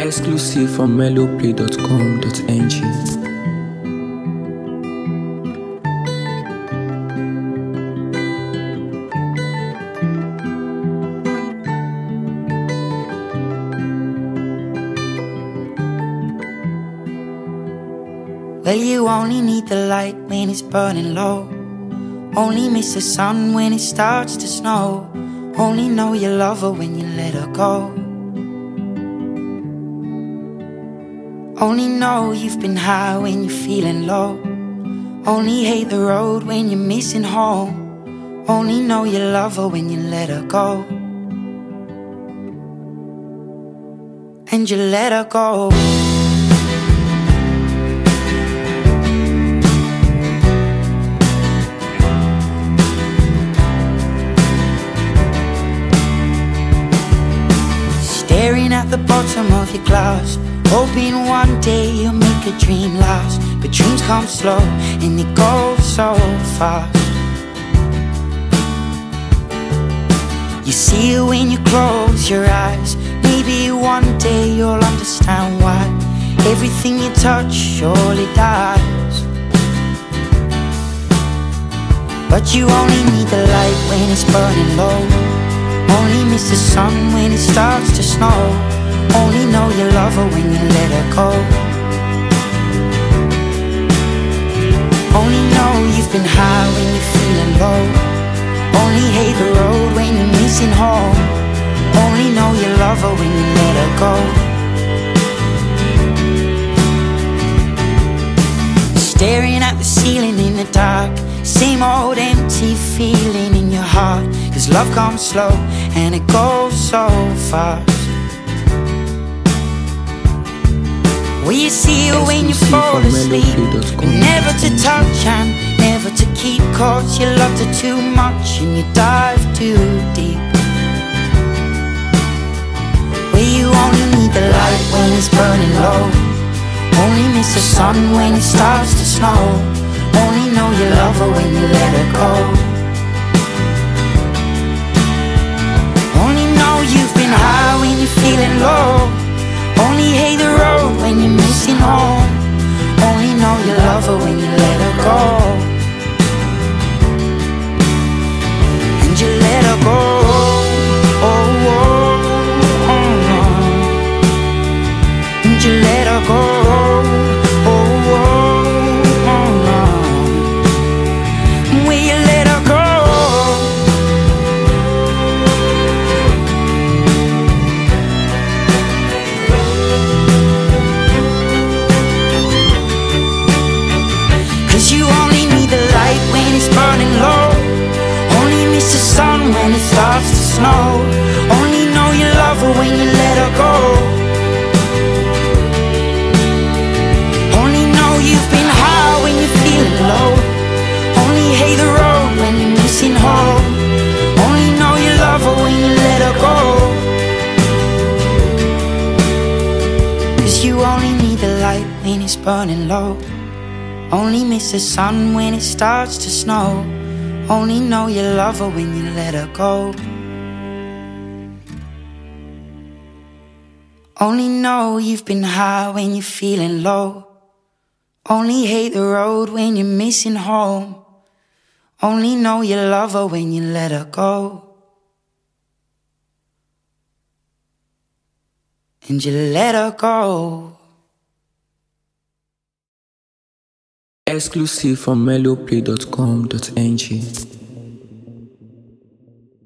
Exclusive from melloplay.com.ng. Well, you only need the light when it's burning low. Only miss the sun when it starts to snow. Only know you love her when you let her go. Only know you've been high when you're feeling low. Only hate the road when you're missing home. Only know you love her when you let her go. And you let her go. Staring at the bottom of your glass, hoping one day you'll make a dream last. But dreams come slow and they go so fast. You see it when you close your eyes. Maybe one day you'll understand why everything you touch surely dies. But you only need the light when it's burning low. Only miss the sun when it starts to snow. Only know you love her when you let her go. Only know you've been high when you're feeling low. Only hate the road when you're missing home. Only know you love her when you let her go. Staring at the ceiling in the dark, same old empty feeling in your heart. 'Cause love comes slow and it goes so fast. Will you see it when you fall asleep? Never to touch and never to keep, 'cause you loved her too much and you dive too deep. Where you only need the light when it's burning low. Only miss the sun when it starts to snow. Only know you love her when you let her go. Only know you've been high when you're feeling low. Only hate the road when you're missing home. Only know you love her when you let her go. And you let her go. Oh, oh, oh, oh. And you let her go. Oh, oh, oh, oh. Will you let her go? You only need the light when it's burning low. Only miss the sun when it starts to snow. Only know you love her when you let her go. Only know you've been high when you're feeling low. Only hate the road when you're missing home. Only know you love her when you let her go. 'Cause you only need the light when it's burning low. Only miss the sun when it starts to snow. Only know you love her when you let her go. Only know you've been high when you're feeling low. Only hate the road when you're missing home. Only know you love her when you let her go. And you let her go. Exclusive from melloplay.com.ng.